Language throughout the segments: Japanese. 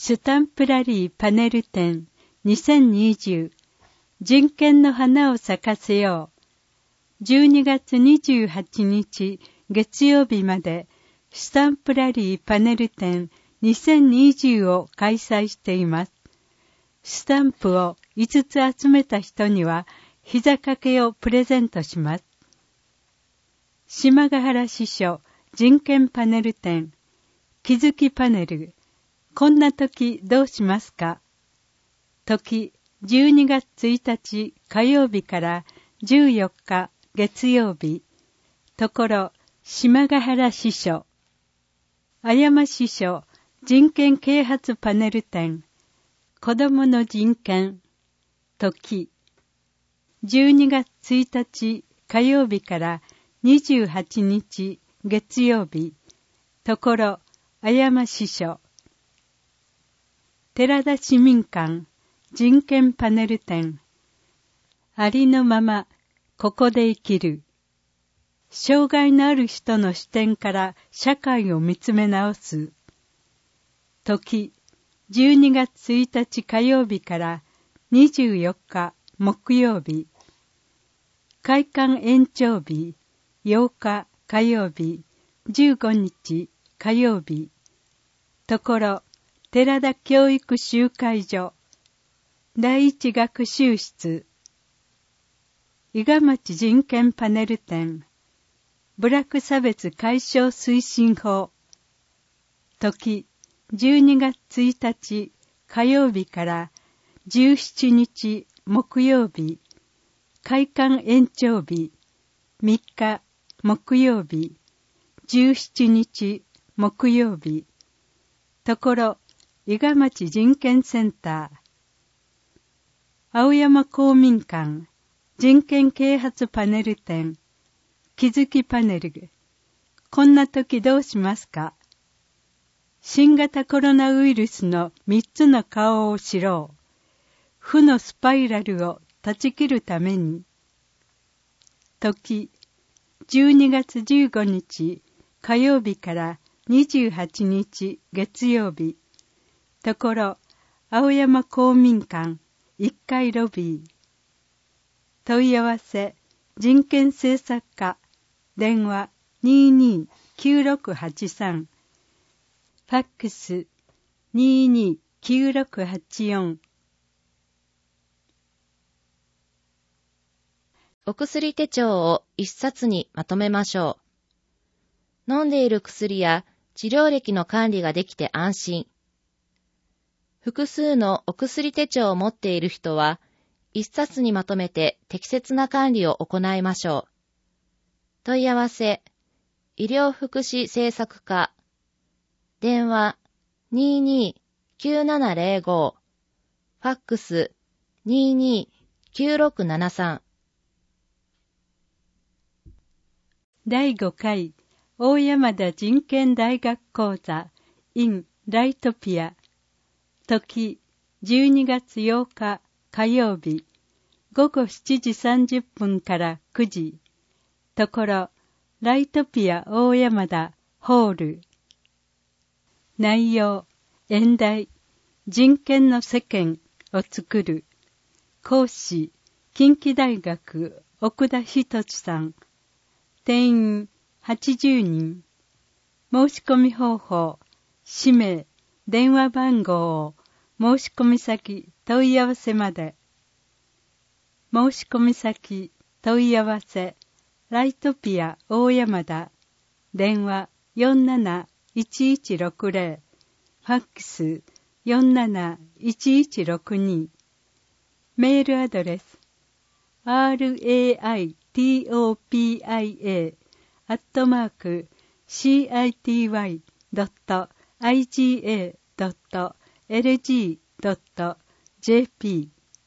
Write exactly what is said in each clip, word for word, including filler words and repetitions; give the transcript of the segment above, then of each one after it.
スタンプラリーパネル展にせんにじゅう人権の花を咲かせよう。じゅうにがつにじゅうはちにち月曜日までスタンプラリーパネル展にせんにじゅうを開催しています。スタンプをいつつ集めた人には膝掛けをプレゼントします。島ヶ原支所人権パネル展気づきパネルこんな時どうしますか。時じゅうにがつついたち火曜日からじゅうよっか月曜日。ところ島ヶ原支所あやま支所人権啓発パネル展子どもの人権時じゅうにがつついたち火曜日からにじゅうはちにち月曜日。ところあやま支所寺田市民館人権パネル展ありのままここで生きる障害のある人の視点から社会を見つめ直す時じゅうにがつついたち火曜日からにじゅうよっか木曜日。開館延長日ようか火曜日じゅうごにち火曜日。ところ寺田教育集会所第一学習室伊賀町人権パネル展部落差別解消推進法時じゅうにがつついたち火曜日からじゅうしちにち木曜日。開館延長日みっか木曜日じゅうしちにち木曜日。ところ伊賀町人権センター青山公民館人権啓発パネル展気づきパネルこんな時どうしますか。新型コロナウイルスのみっつの顔を知ろう。負のスパイラルを断ち切るために。時じゅうにがつじゅうごにち火曜日からにじゅうはちにち月曜日。ところ青山公民館いっかいロビー。問い合わせ人権政策課電話 にーにーきゅうろくはちさん ファックス にーにーきゅうろくはちよん。 お薬手帳を一冊にまとめましょう。飲んでいる薬や治療歴の管理ができて安心。複数のお薬手帳を持っている人は、一冊にまとめて適切な管理を行いましょう。問い合わせ、医療福祉政策課、電話 にーにーきゅうななぜろご、ファックス にーにーきゅうろくななさん。 だいごかい大山田人権大学講座 in ライトピア時じゅうにがつようか火曜日ごごしちじさんじゅっぷんからくじ。ところライトピア大山田ホール。内容演題人権の世間を作る。講師近畿大学奥田仁さん。定員はちじゅうにん。申し込み方法氏名電話番号を申し込み先問い合わせまで。申し込み先問い合わせライトピア大山田電話 よんなないちいちろくぜろ ファックス よんなないちいちろくに メールアドレス ライトピア アットマーク シーアイティーワイ ドット アイジーエー ドット エルジー ドット ジェーピー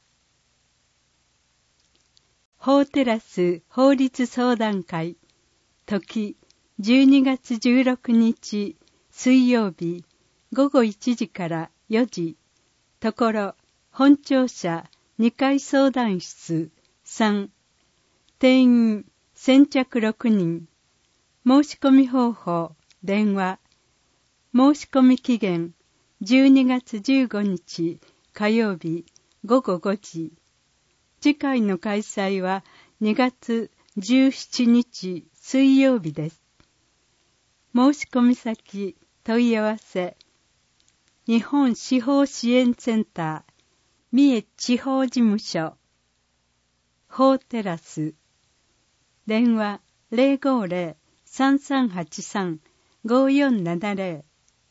法テラス法律相談会時じゅうにがつじゅうろくにち水曜日ごごいちじからよじ。ところ本庁舎にかい相談室さん。定員先着ろくにん。申し込み方法電話。申し込み期限じゅうにがつじゅうごにち火曜日ごごごじ。次回の開催はにがつじゅうしちにち水曜日です。申し込み先問い合わせ日本司法支援センター三重地方事務所法テラス電話 ゼロごゼロ さんさんはちさん ごよんななゼロ。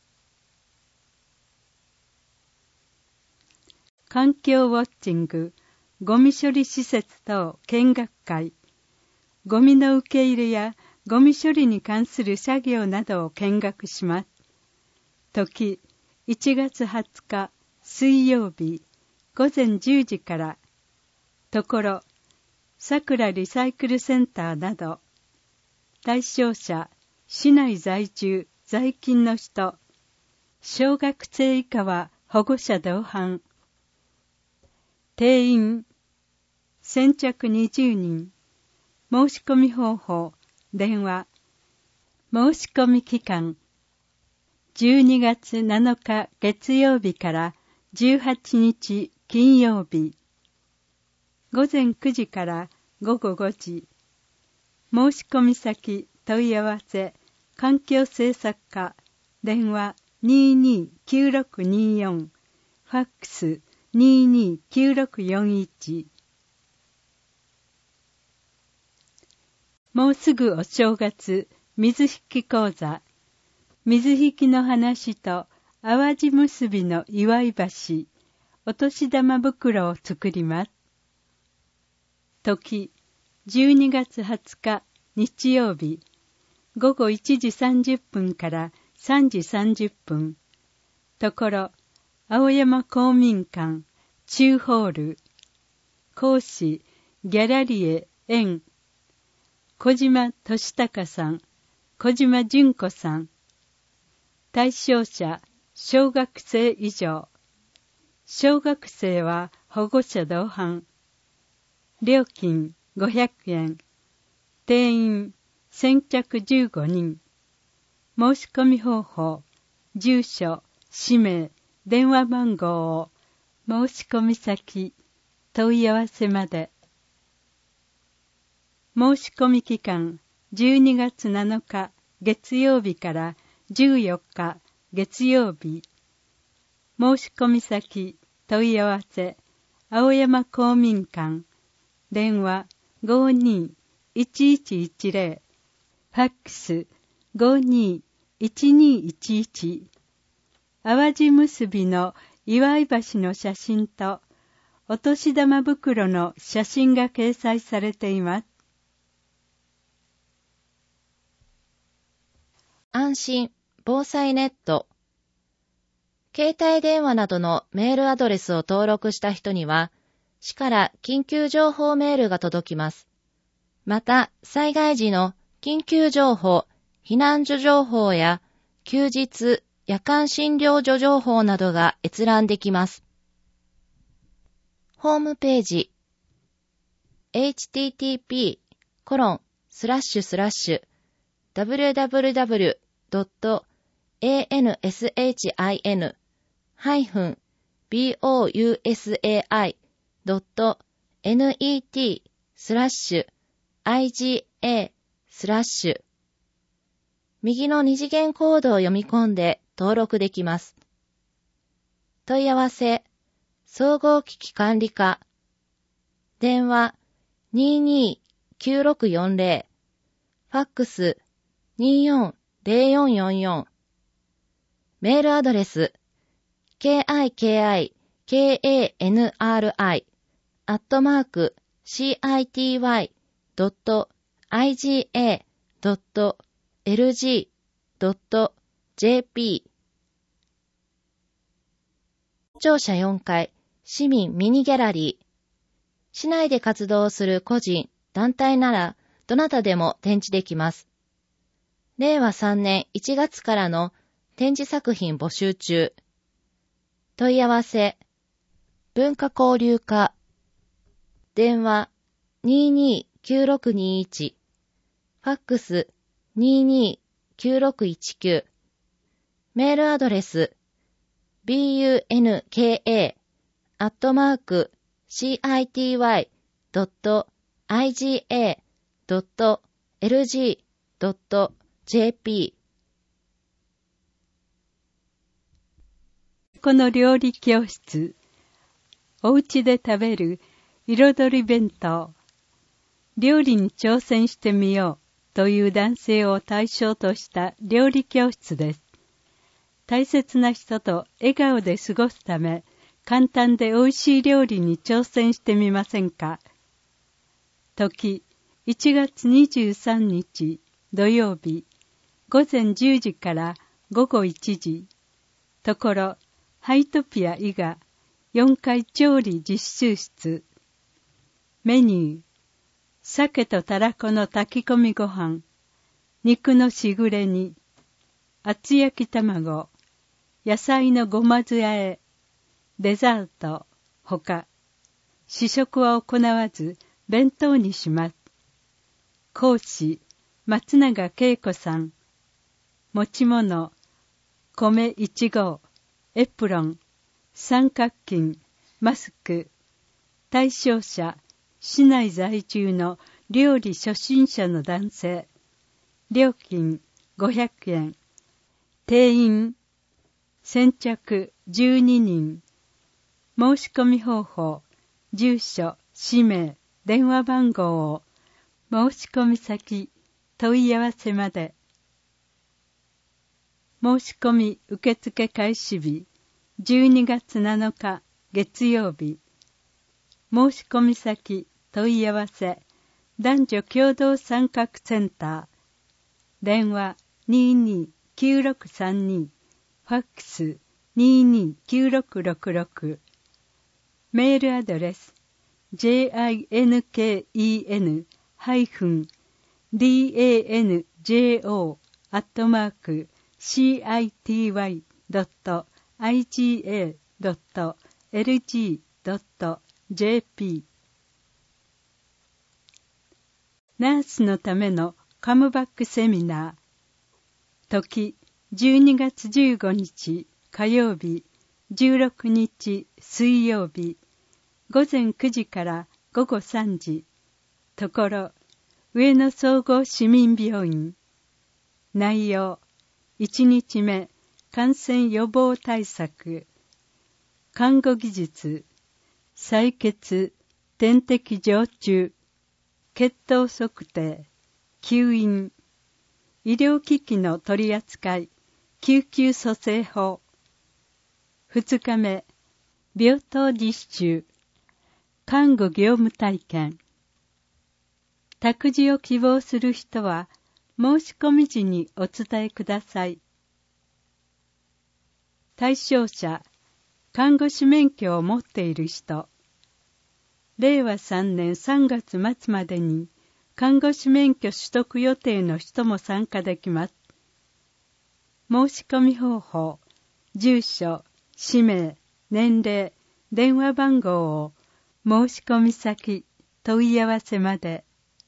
環境ウォッチングゴミ処理施設等見学会、ゴミの受け入れやゴミ処理に関する作業などを見学します。時いちがつはつか水曜日ごぜんじゅうじから、ところさくらリサイクルセンターなど、対象者市内在住在勤の人、小学生以下は保護者同伴。定員先着にじゅうにん。申し込み方法電話。申し込み期間じゅうにがつなのか月曜日からじゅうはちにち金曜日ごぜんくじからごごごじ。申し込み先問い合わせ環境政策課電話 にーにーきゅうろくにーよん ファックス にーにーきゅうろくよんいち。もうすぐお正月水引講座、水引の話と淡路結びの祝い箸、お年玉袋を作ります。時じゅうにがつはつか日曜日ごごいちじさんじゅっぷんからさんじさんじゅっぷん。ところ青山公民館中ホール。講師ギャラリエ園小島俊孝さん、小島純子さん。対象者小学生以上。小学生は保護者同伴。料金ごひゃくえん。定員先着じゅうごにん。申し込み方法、住所、氏名、電話番号を申し込み先、問い合わせまで。申し込み期間じゅうにがつなのか月曜日からじゅうよっか月曜日。申し込み先問い合わせ青山公民館電話 ごーにーいちいちいちゼロ ファックス ごーにーいちにーいちいち。淡路結びの祝い箸の写真とお年玉袋の写真が掲載されています。 安心防災ネット。携帯電話などのメールアドレスを登録した人には、市から緊急情報メールが届きます。また、災害時の緊急情報、避難所情報や休日、夜間診療所情報などが閲覧できます。ホームページ エイチティーティーピーコロンスラッシュスラッシュダブリューダブリューダブリュードットエーエヌエスエイチアイエヌハイフンビーオーユーエスエーアイドットネットスラッシュアイジーエースラッシュ右の二次元コードを読み込んで登録できます。問い合わせ総合機器管理課電話 にーにーきゅうろくよんゼロ ファックス にーよんゼロよんよんよん。メールアドレス キキキカンリ アットマーク シーアイティーワイ ドット アイジーエー ドット エルジー ドット ジェーピー。庁舎よんかい市民ミニギャラリー。市内で活動する個人、団体ならどなたでも展示できます。れいわさんねんいちがつからの展示作品募集中。問い合わせ文化交流課電話 にーにーきゅうろくにーいち ファックス にーにーきゅうろくいちきゅう。メールアドレスビーユーエヌケーエー アットマーク シーアイティーワイ ドット アイジーエー ドット エルジー ドット ジェーピー。この料理教室、お家で食べる彩り弁当、料理に挑戦してみようという男性を対象とした料理教室です。大切な人と笑顔で過ごすため、簡単で美味しい料理に挑戦してみませんか。時、いちがつにじゅうさんにち土曜日、ごぜんじゅうじからごごいちじ、ところ、ハイトピア伊賀よんかい調理実習室。メニュー、鮭とたらこの炊き込みご飯、肉のしぐれ煮、厚焼き卵、野菜のごま酢あえ、デザート、ほか、試食は行わず弁当にします。講師、松永恵子さん。持ち物、米いちごう、エプロン、三角巾、マスク。対象者、市内在住の料理初心者の男性。料金ごひゃくえん。定員、先着じゅうににん。申し込み方法、住所、氏名、電話番号を、申し込み先、問い合わせまで。申し込み受付開始日、じゅうにがつなのか月曜日。申し込み先、問い合わせ、男女共同参画センター。電話 にーにーきゅうろくさんに、ファックス にーにーきゅうろくろくろく。メールアドレス ジェイアイエヌケーイーエヌ ハイフン ディーエーエヌジェーオー アットマーク シーアイティーワイ ドット アイジーエー ドット エルジー ドット ジェーピー。ナースのためのカムバックセミナー。時じゅうにがつじゅうごにち火曜日、じゅうろくにち水曜日、ごぜんくじからごごさんじ。ところ、上野総合市民病院。内容、いちにちめ、感染予防対策。看護技術、採血、点滴常駐、血糖測定、吸引、医療機器の取り扱い、救急蘇生法。二日目、病棟実習、看護業務体験。託児を希望する人は、申し込み時にお伝えください。対象者、看護師免許を持っている人。れいわさんねんさんがつまつまでに、看護師免許取得予定の人も参加できます。申し込み方法、住所、氏名、年齢、電話番号を申し込み先、問い合わせまで。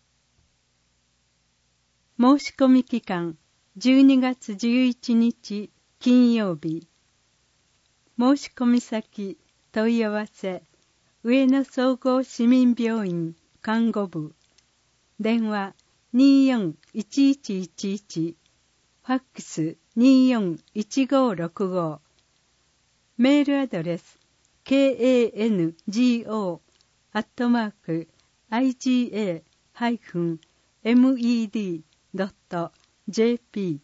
申し込み期間、じゅうにがつじゅういちにち金曜日。申し込み先、問い合わせ、上野総合市民病院看護部。電話 にーよんいちいちいちいち、ファックス にーよんいちごろくご。メールアドレス ケーエーエヌジーオー アットマーク アイジーエー ハイフン エムイーディー ドット ジェーピ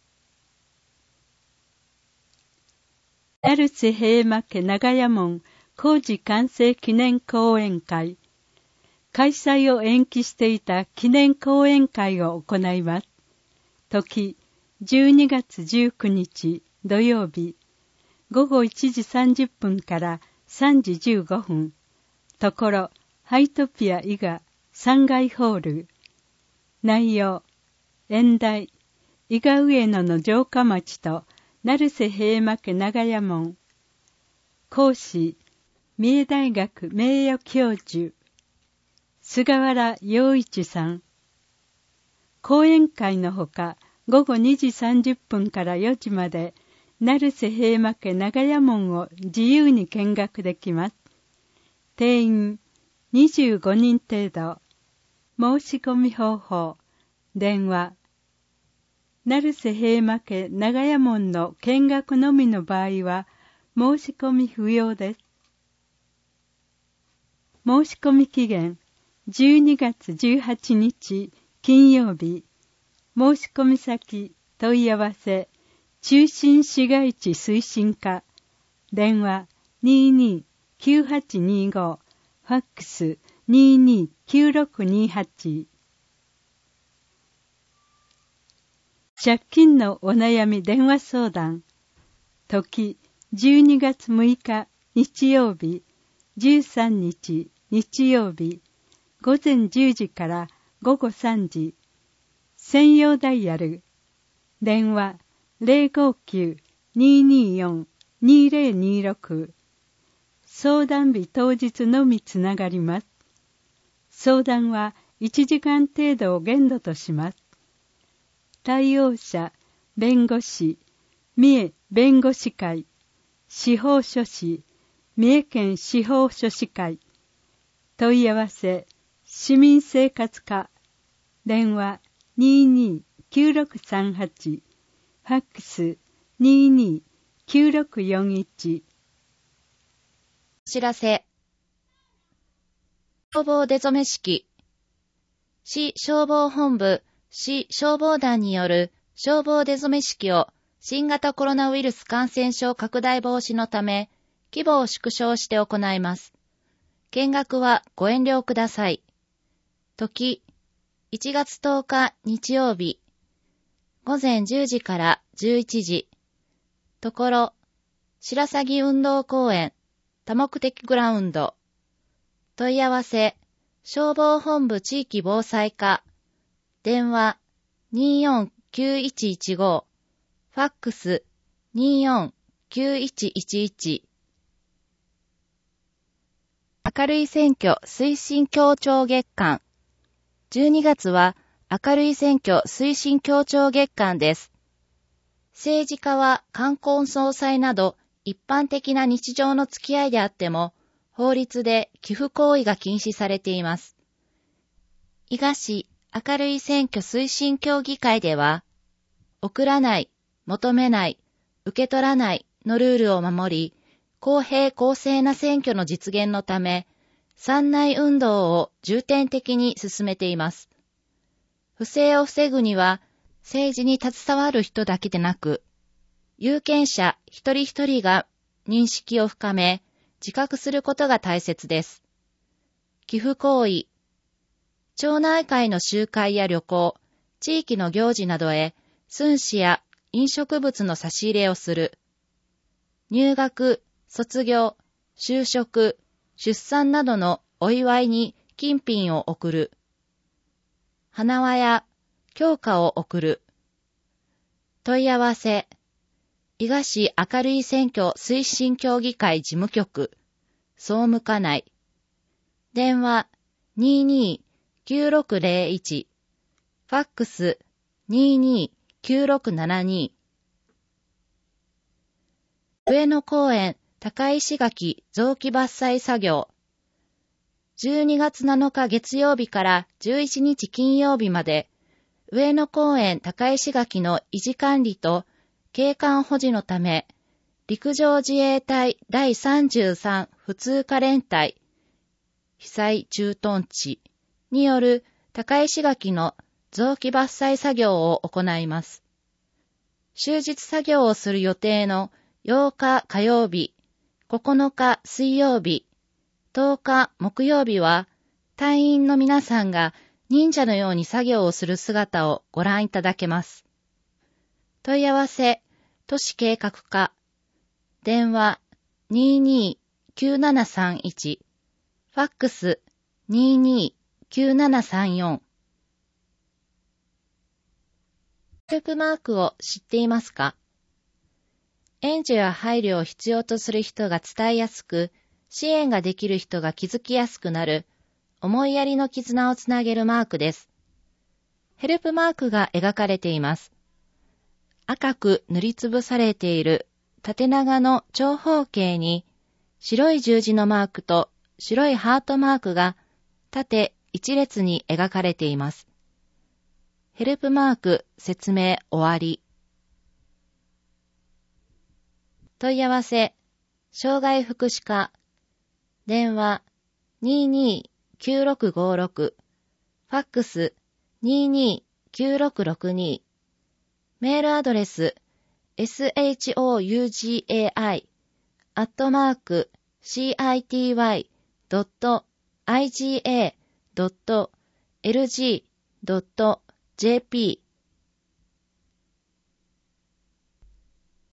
ー。成瀬平馬家長屋門工事完成記念講演会。開催を延期していた記念講演会を行います。時、じゅうにがつじゅうくにち土曜日、ごごいちじさんじゅっぷんからさんじじゅうごふん。ところ、ハイトピア伊賀さんがいホール。内容、演題、伊賀上野の城下町と成瀬平馬家長屋門。講師、三重大学名誉教授、菅原洋一さん。講演会のほか、ごごにじさんじゅっぷんからよじまで、 成瀬平馬家長屋門を自由に見学できます。定員にじゅうごにん程度。申し込み方法。電話。成瀬平馬家長屋門の見学のみの場合は申し込み不要です。申し込み期限じゅうにがつじゅうはちにち金曜日。申し込み先問い合わせ中心市街地推進課。電話 にーにーきゅうはちにーご。ファックス にーにーきゅうろくにーはち。借金のお悩み電話相談。時じゅうにがつむいか日曜日、じゅうさんにち日曜日、午前じゅうじから午後さんじ。専用ダイヤル。電話 ゼロごきゅう にーにーよん にーぜろにーろく。相談日当日のみつながります。相談はいちじかん程度を限度とします。対応者、弁護士、三重弁護士会、司法書士、三重県司法書士会。問い合わせ、市民生活課。電話 にーにーきゅうろくさんはち。ファックス にーにーきゅうろくよんいち。 お知らせ。消防出初め式。市消防本部、市消防団による消防出初め式を新型コロナウイルス感染症拡大防止のため、規模を縮小して行います。見学はご遠慮ください。時、いちがつとおか日曜日、午前じゅうじからじゅういちじ。ところ、白鷺運動公園、多目的グラウンド。問い合わせ、消防本部地域防災課。電話 にーよんきゅういちいちご。ファックス にーよんきゅういちいちいち。明るい選挙推進協調月間。じゅうにがつは明るい選挙推進協調月間です。政治家は冠婚葬祭など一般的な日常の付き合いであっても、法律で寄付行為が禁止されています。伊賀市明るい選挙推進協議会では、送らない、求めない、受け取らないのルールを守り、公平公正な選挙の実現のため、三内運動を重点的に進めています。不正を防ぐには、政治に携わる人だけでなく、有権者一人一人が認識を深め、自覚することが大切です。寄付行為。町内会の集会や旅行、地域の行事などへ、寸志や飲食物の差し入れをする。入学、卒業、就職、出産などのお祝いに金品を贈る。花輪や供花を贈る。問い合わせ。伊賀市明るい選挙推進協議会事務局、総務課内。電話 にーにーきゅうろくぜろいち。ファックス にーにーきゅうろくななに。上野公園高石垣雑木伐採作業。じゅうにがつなのか月曜日からじゅういちにち金曜日まで、上野公園高石垣の維持管理と景観保持のため、陸上自衛隊だいさんじゅうさん普通科連隊被災駐屯地による高石垣の雑木伐採作業を行います。終日作業をする予定のようか火曜日、ここのか水曜日、とおか木曜日は、隊員の皆さんが忍者のように作業をする姿をご覧いただけます。問い合わせ、都市計画課。電話 にーにーきゅうななさんいち。ファックス にーにーきゅうななさんよん。ヘルプマークを知っていますか？援助や配慮を必要とする人が伝えやすく、支援ができる人が気づきやすくなる、思いやりの絆をつなげるマークです。ヘルプマークが描かれています。赤く塗りつぶされている縦長の長方形に白い十字のマークと白いハートマークが縦一列に描かれています。ヘルプマーク説明終わり。問い合わせ、障害福祉課、電話 にーにーきゅうろくごろく、ファックス にーにーきゅうろくろくに、メールアドレス エスエイチオーユージーエーアイ アットマーク シーアイティーワイ ドット アイジーエー ドット エルジー ドット ジェーピー